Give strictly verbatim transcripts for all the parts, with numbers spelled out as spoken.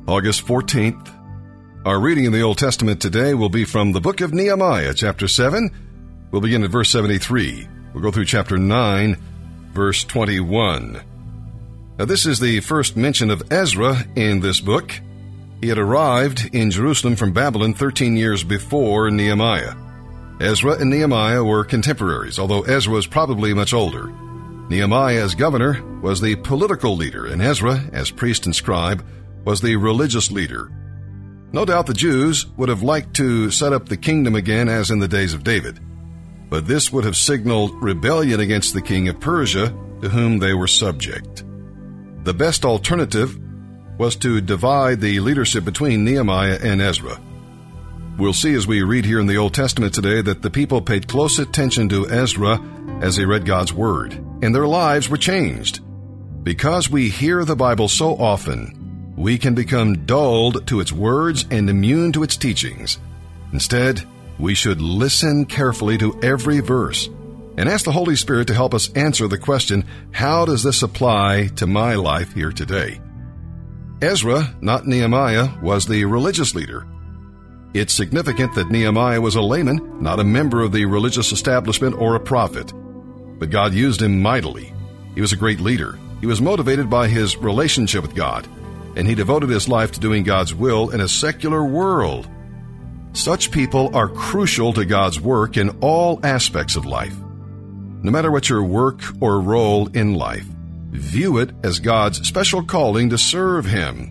August fourteenth. Our reading in the Old Testament today will be from the book of Nehemiah, chapter seven. We'll begin at verse seventy-three. We'll go through chapter nine, verse twenty-one. Now, this is the first mention of Ezra in this book. He had arrived in Jerusalem from Babylon thirteen years before Nehemiah. Ezra and Nehemiah were contemporaries, although Ezra was probably much older. Nehemiah, as governor, was the political leader, and Ezra, as priest and scribe, was the religious leader. No doubt the Jews would have liked to set up the kingdom again as in the days of David, but this would have signaled rebellion against the king of Persia, to whom they were subject. The best alternative was to divide the leadership between Nehemiah and Ezra. We'll see as we read here in the Old Testament today that the people paid close attention to Ezra as they read God's Word, and their lives were changed. Because we hear the Bible so often, we can become dulled to its words and immune to its teachings. Instead, we should listen carefully to every verse and ask the Holy Spirit to help us answer the question, how does this apply to my life here today? Ezra, not Nehemiah, was the religious leader. It's significant that Nehemiah was a layman, not a member of the religious establishment or a prophet. But God used him mightily. He was a great leader. He was motivated by his relationship with God, and he devoted his life to doing God's will in a secular world. Such people are crucial to God's work in all aspects of life. No matter what your work or role in life, view it as God's special calling to serve Him.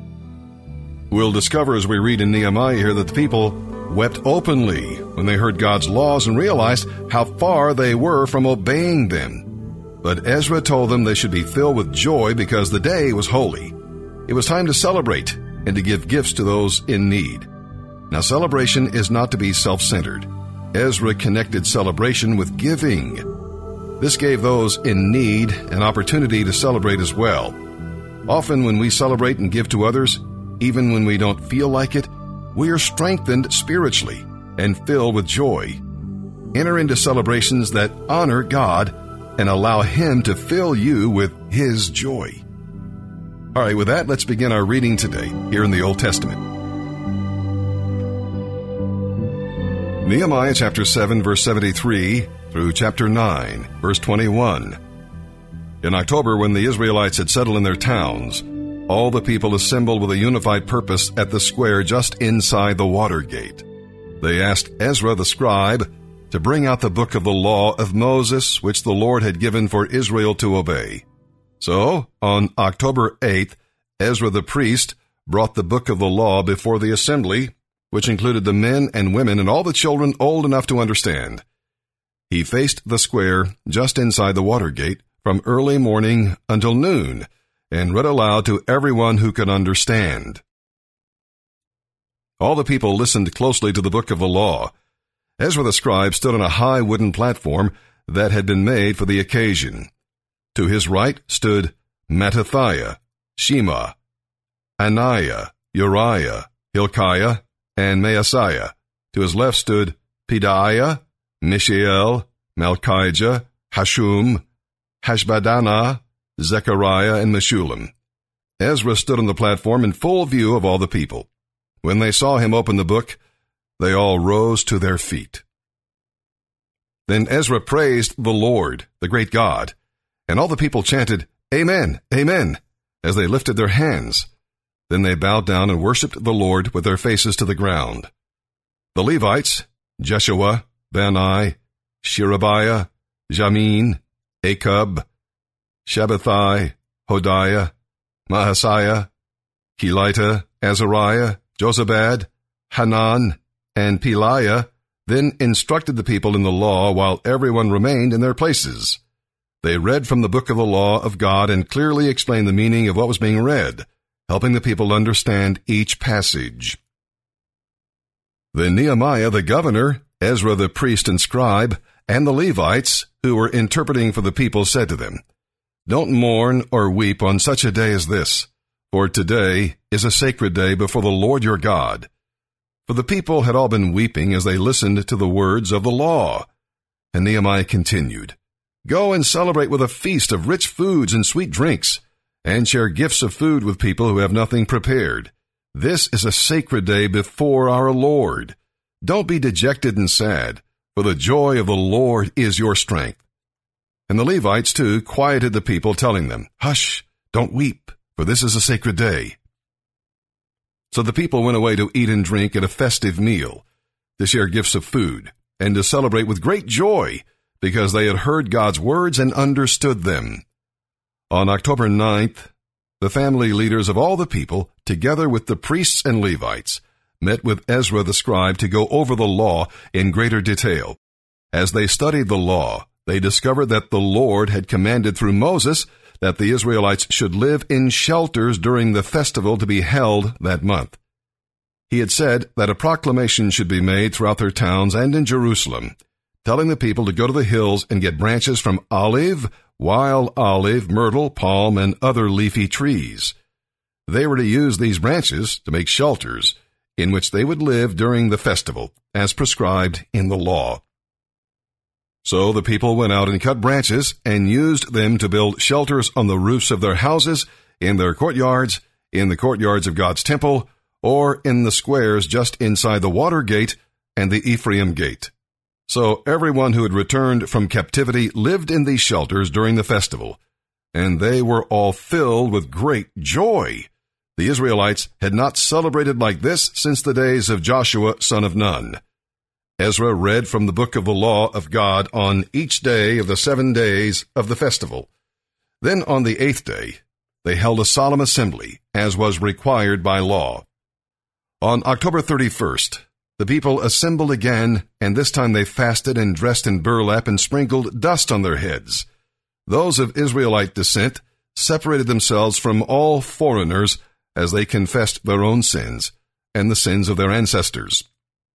We'll discover as we read in Nehemiah here that the people wept openly when they heard God's laws and realized how far they were from obeying them. But Ezra told them they should be filled with joy because the day was holy. It was time to celebrate and to give gifts to those in need. Now, celebration is not to be self-centered. Ezra connected celebration with giving. This gave those in need an opportunity to celebrate as well. Often when we celebrate and give to others, even when we don't feel like it, we are strengthened spiritually and filled with joy. Enter into celebrations that honor God and allow Him to fill you with His joy. All right, with that, let's begin our reading today here in the Old Testament. Nehemiah chapter seven, verse seventy-three through chapter nine, verse twenty-one. In October, when the Israelites had settled in their towns, all the people assembled with a unified purpose at the square just inside the water gate. They asked Ezra the scribe to bring out the book of the law of Moses, which the Lord had given for Israel to obey. So, on October eighth, Ezra the priest brought the book of the law before the assembly, which included the men and women and all the children old enough to understand. He faced the square just inside the water gate from early morning until noon and read aloud to everyone who could understand. All the people listened closely to the book of the law. Ezra the scribe stood on a high wooden platform that had been made for the occasion. To his right stood Mattithiah, Shema, Ananiah, Uriah, Hilkiah, and Maaseiah. To his left stood Pedaiah, Mishael, Malchijah, Hashum, Hashbaddanah, Zechariah, and Meshullam. Ezra stood on the platform in full view of all the people. When they saw him open the book, they all rose to their feet. Then Ezra praised the Lord, the great God, and all the people chanted, Amen, Amen, as they lifted their hands. Then they bowed down and worshipped the Lord with their faces to the ground. The Levites, Jeshua, Bani, Sherebiah, Jamin, Akub, Shabbathai, Hodiah, Maaseiah, Kelita, Azariah, Jozabad, Hanan, and Peliah, then instructed the people in the law while everyone remained in their places. They read from the book of the law of God and clearly explained the meaning of what was being read, helping the people understand each passage. Then Nehemiah the governor, Ezra the priest and scribe, and the Levites, who were interpreting for the people, said to them, Don't mourn or weep on such a day as this, for today is a sacred day before the Lord your God. For the people had all been weeping as they listened to the words of the law. And Nehemiah continued, Go and celebrate with a feast of rich foods and sweet drinks, and share gifts of food with people who have nothing prepared, This is a sacred day before our Lord. Don't be dejected and sad, for the joy of the Lord is your strength." And the Levites, too, quieted the people, telling them, "Hush, don't weep, for this is a sacred day." So the people went away to eat and drink at a festive meal, to share gifts of food, and to celebrate with great joy, because they had heard God's words and understood them. On October ninth, the family leaders of all the people, together with the priests and Levites, met with Ezra the scribe to go over the law in greater detail. As they studied the law, they discovered that the Lord had commanded through Moses that the Israelites should live in shelters during the festival to be held that month. He had said that a proclamation should be made throughout their towns and in Jerusalem, telling the people to go to the hills and get branches from olive, wild olive, myrtle, palm, and other leafy trees. They were to use these branches to make shelters in which they would live during the festival, as prescribed in the law. So the people went out and cut branches and used them to build shelters on the roofs of their houses, in their courtyards, in the courtyards of God's temple, or in the squares just inside the water gate and the Ephraim gate. So everyone who had returned from captivity lived in these shelters during the festival, and they were all filled with great joy. The Israelites had not celebrated like this since the days of Joshua son of Nun. Ezra read from the book of the law of God on each day of the seven days of the festival. Then on the eighth day, they held a solemn assembly, as was required by law. On October thirty-first, the people assembled again, and this time they fasted and dressed in burlap and sprinkled dust on their heads. Those of Israelite descent separated themselves from all foreigners as they confessed their own sins and the sins of their ancestors.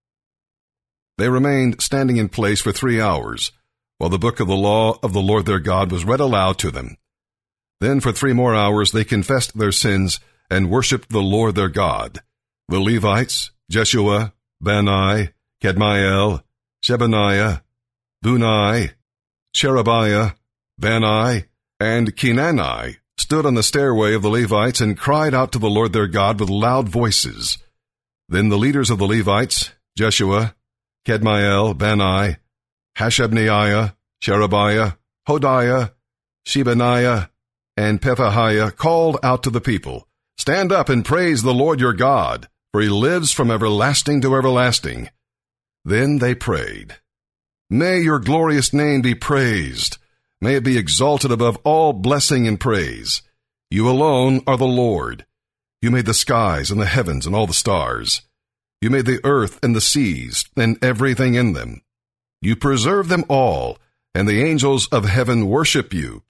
They remained standing in place for three hours, while the book of the law of the Lord their God was read aloud to them. Then for three more hours they confessed their sins and worshipped the Lord their God. The Levites, Jeshua, Bani, Kadmiel, Shebaniah, Bunai, Sherebiah, Bani, and Kenani stood on the stairway of the Levites and cried out to the Lord their God with loud voices. Then the leaders of the Levites, Jeshua, Kadmiel, Bani, Hashabneiah, Sherebiah, Hodiah, Shebaniah, and Pethahiah called out to the people, "Stand up and praise the Lord your God, for he lives from everlasting to everlasting." Then they prayed, "May your glorious name be praised. May it be exalted above all blessing and praise. You alone are the Lord. You made the skies and the heavens and all the stars. You made the earth and the seas and everything in them. You preserve them all, and the angels of heaven worship you.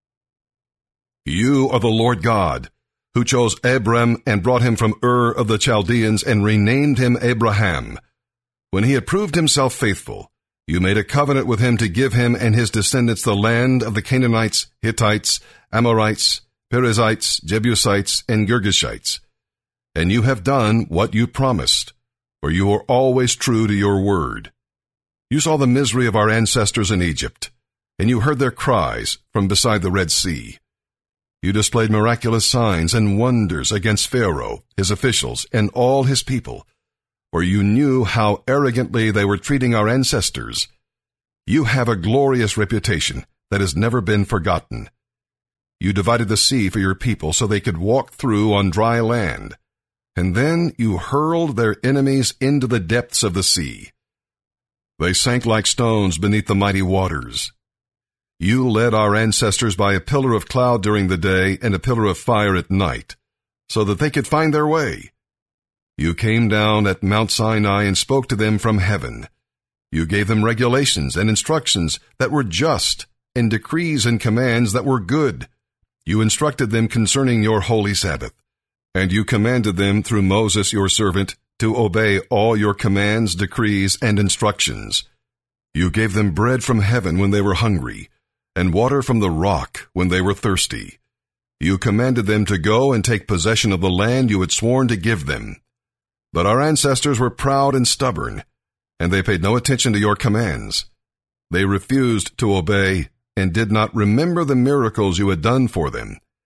You are the Lord God, who chose Abram and brought him from Ur of the Chaldeans and renamed him Abraham. When he had proved himself faithful, you made a covenant with him to give him and his descendants the land of the Canaanites, Hittites, Amorites, Perizzites, Jebusites, and Girgashites. And you have done what you promised, for you are always true to your word. You saw the misery of our ancestors in Egypt, and you heard their cries from beside the Red Sea. You displayed miraculous signs and wonders against Pharaoh, his officials, and all his people, for you knew how arrogantly they were treating our ancestors. You have a glorious reputation that has never been forgotten. You divided the sea for your people so they could walk through on dry land, and then you hurled their enemies into the depths of the sea. They sank like stones beneath the mighty waters. You led our ancestors by a pillar of cloud during the day and a pillar of fire at night, so that they could find their way. You came down at Mount Sinai and spoke to them from heaven. You gave them regulations and instructions that were just, and decrees and commands that were good. You instructed them concerning your holy Sabbath, and you commanded them through Moses your servant to obey all your commands, decrees, and instructions. You gave them bread from heaven when they were hungry, and water from the rock when they were thirsty. You commanded them to go and take possession of the land you had sworn to give them. But our ancestors were proud and stubborn, and they paid no attention to your commands. They refused to obey and did not remember the miracles you had done for them.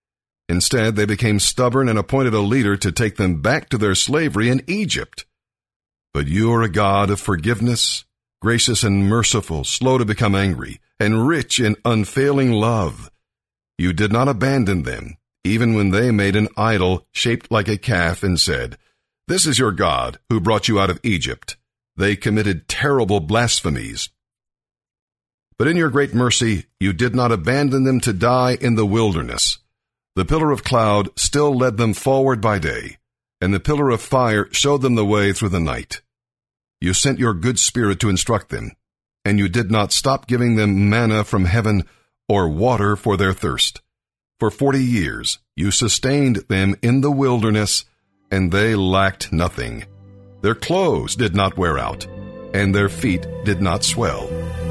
Instead, they became stubborn and appointed a leader to take them back to their slavery in Egypt. But you are a God of forgiveness, gracious and merciful, slow to become angry, and rich in unfailing love. You did not abandon them, even when they made an idol shaped like a calf and said, "This is your God who brought you out of Egypt." They committed terrible blasphemies. But in your great mercy, you did not abandon them to die in the wilderness. The pillar of cloud still led them forward by day, and the pillar of fire showed them the way through the night. You sent your good spirit to instruct them, and you did not stop giving them manna from heaven or water for their thirst. For forty years you sustained them in the wilderness, and they lacked nothing. Their clothes did not wear out, and their feet did not swell.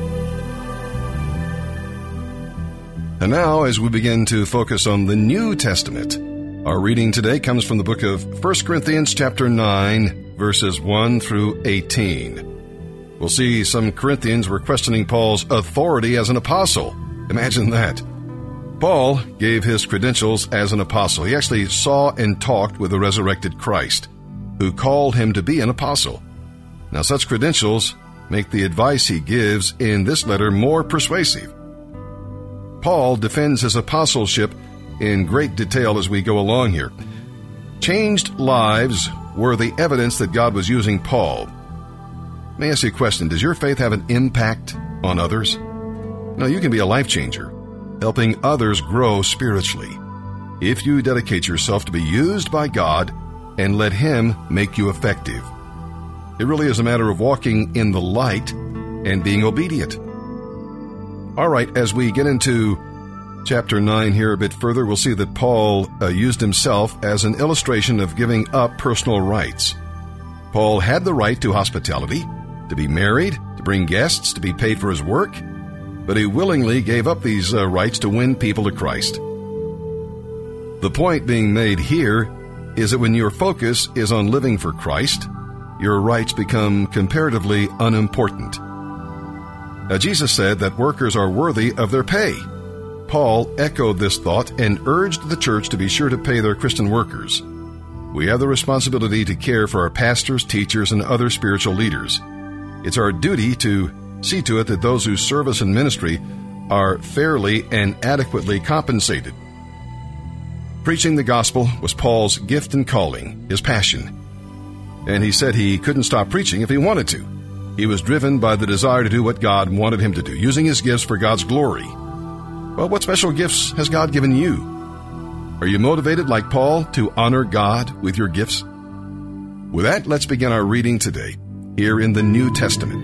And now, as we begin to focus on the New Testament, our reading today comes from the book of First Corinthians chapter nine, verses one through eighteen. We'll see some Corinthians were questioning Paul's authority as an apostle. Imagine that. Paul gave his credentials as an apostle. He actually saw and talked with the resurrected Christ, who called him to be an apostle. Now, such credentials make the advice he gives in this letter more persuasive. Paul defends his apostleship in great detail as we go along here. Changed lives were the evidence that God was using Paul. Let me ask you a question. Does your faith have an impact on others? No, you can be a life changer, helping others grow spiritually, if you dedicate yourself to be used by God and let Him make you effective. It really is a matter of walking in the light and being obedient. All right, as we get into chapter nine here a bit further, we'll see that Paul uh, used himself as an illustration of giving up personal rights. Paul had the right to hospitality, to be married, to bring guests, to be paid for his work, but he willingly gave up these uh, rights to win people to Christ. The point being made here is that when your focus is on living for Christ, your rights become comparatively unimportant. Now, Jesus said that workers are worthy of their pay. Paul echoed this thought and urged the church to be sure to pay their Christian workers. We have the responsibility to care for our pastors, teachers, and other spiritual leaders. It's our duty to see to it that those who serve us in ministry are fairly and adequately compensated. Preaching the gospel was Paul's gift and calling, his passion. And he said he couldn't stop preaching if he wanted to. He was driven by the desire to do what God wanted him to do, using his gifts for God's glory. Well, what special gifts has God given you? Are you motivated, like Paul, to honor God with your gifts? With that, let's begin our reading today, here in the New Testament.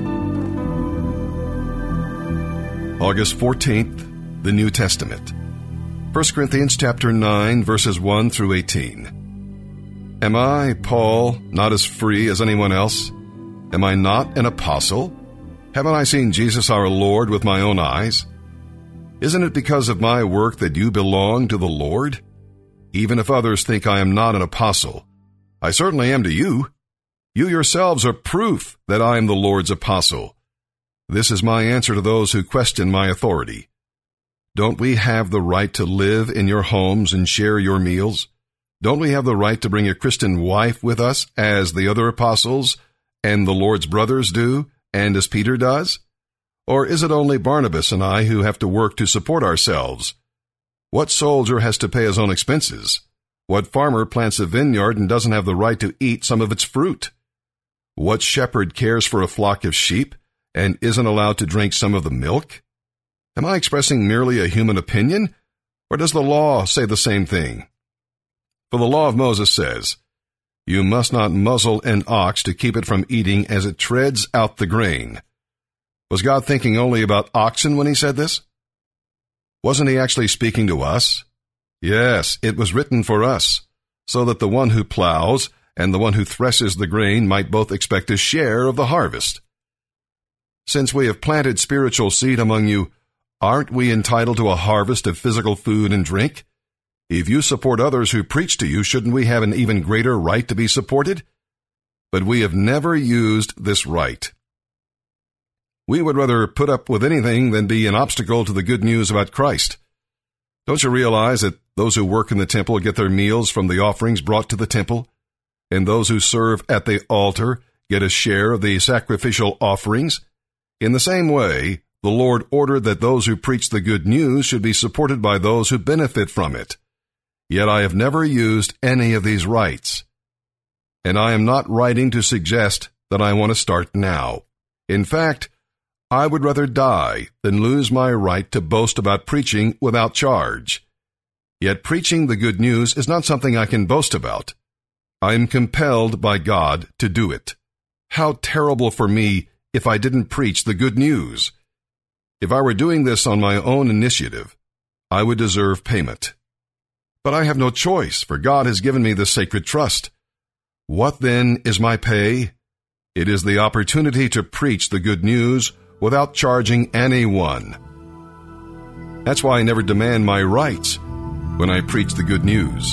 August fourteenth, the New Testament. First Corinthians chapter nine, verses one through eighteen. Am I, Paul, not as free as anyone else? Am I not an apostle? Haven't I seen Jesus our Lord with my own eyes? Isn't it because of my work that you belong to the Lord? Even if others think I am not an apostle, I certainly am to you. You yourselves are proof that I am the Lord's apostle. This is my answer to those who question my authority. Don't we have the right to live in your homes and share your meals? Don't we have the right to bring a Christian wife with us, as the other apostles and the Lord's brothers do, and as Peter does? Or is it only Barnabas and I who have to work to support ourselves? What soldier has to pay his own expenses? What farmer plants a vineyard and doesn't have the right to eat some of its fruit? What shepherd cares for a flock of sheep and isn't allowed to drink some of the milk? Am I expressing merely a human opinion, or does the law say the same thing? For the law of Moses says, "You must not muzzle an ox to keep it from eating as it treads out the grain." Was God thinking only about oxen when he said this? Wasn't he actually speaking to us? Yes, it was written for us, so that the one who plows and the one who threshes the grain might both expect a share of the harvest. Since we have planted spiritual seed among you, aren't we entitled to a harvest of physical food and drink? If you support others who preach to you, shouldn't we have an even greater right to be supported? But we have never used this right. We would rather put up with anything than be an obstacle to the good news about Christ. Don't you realize that those who work in the temple get their meals from the offerings brought to the temple, and those who serve at the altar get a share of the sacrificial offerings? In the same way, the Lord ordered that those who preach the good news should be supported by those who benefit from it. Yet I have never used any of these rights. And I am not writing to suggest that I want to start now. In fact, I would rather die than lose my right to boast about preaching without charge. Yet preaching the good news is not something I can boast about. I am compelled by God to do it. How terrible for me if I didn't preach the good news. If I were doing this on my own initiative, I would deserve payment. But I have no choice, for God has given me this sacred trust. What then is my pay? It is the opportunity to preach the good news without charging anyone. That's why I never demand my rights when I preach the good news.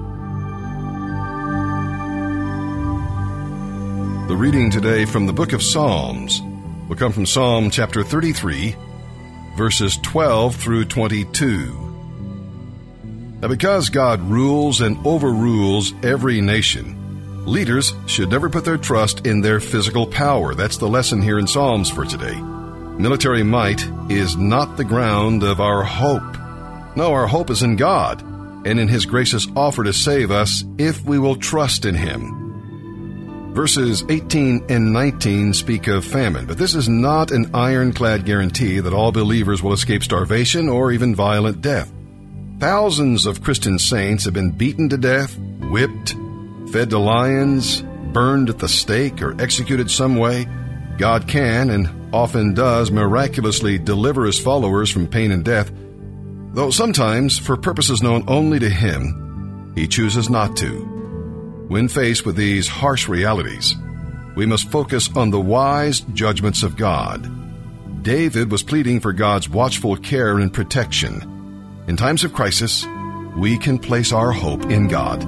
The reading today from the book of Psalms will come from Psalm chapter thirty-three, verses twelve through twenty-two. Now, because God rules and overrules every nation, leaders should never put their trust in their physical power. That's the lesson here in Psalms for today. Military might is not the ground of our hope. No, our hope is in God and in His gracious offer to save us if we will trust in Him. Verses eighteen and nineteen speak of famine, but this is not an ironclad guarantee that all believers will escape starvation or even violent death. Thousands of Christian saints have been beaten to death, whipped, fed to lions, burned at the stake, or executed some way. God can and often does miraculously deliver His followers from pain and death, though sometimes, for purposes known only to Him, He chooses not to. When faced with these harsh realities, we must focus on the wise judgments of God. David was pleading for God's watchful care and protection. In times of crisis, we can place our hope in God.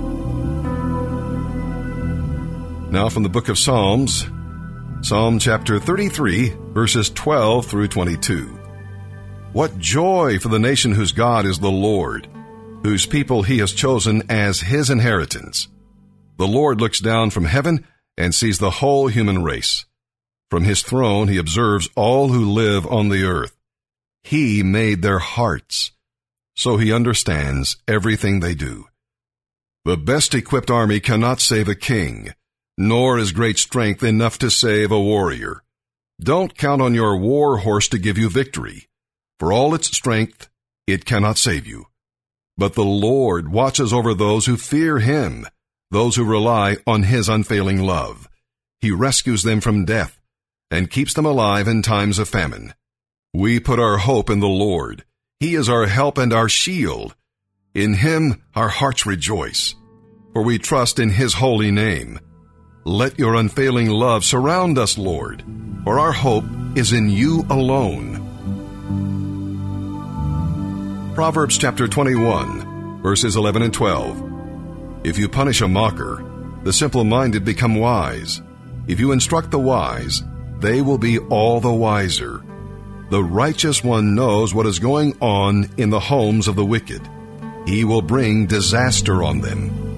Now from the book of Psalms, Psalm chapter thirty-three, verses twelve through twenty-two. What joy for the nation whose God is the Lord, whose people He has chosen as His inheritance. The Lord looks down from heaven and sees the whole human race. From His throne He observes all who live on the earth. He made their hearts, so He understands everything they do. The best equipped army cannot save a king, nor is great strength enough to save a warrior. Don't count on your war horse to give you victory. For all its strength, it cannot save you. But the Lord watches over those who fear Him, those who rely on His unfailing love. He rescues them from death and keeps them alive in times of famine. We put our hope in the Lord. He is our help and our shield. In Him our hearts rejoice, for we trust in His holy name. Let your unfailing love surround us, Lord, for our hope is in You alone. Proverbs chapter twenty-one, verses eleven and twelve. If you punish a mocker, the simple-minded become wise. If you instruct the wise, they will be all the wiser. The righteous one knows what is going on in the homes of the wicked. He will bring disaster on them.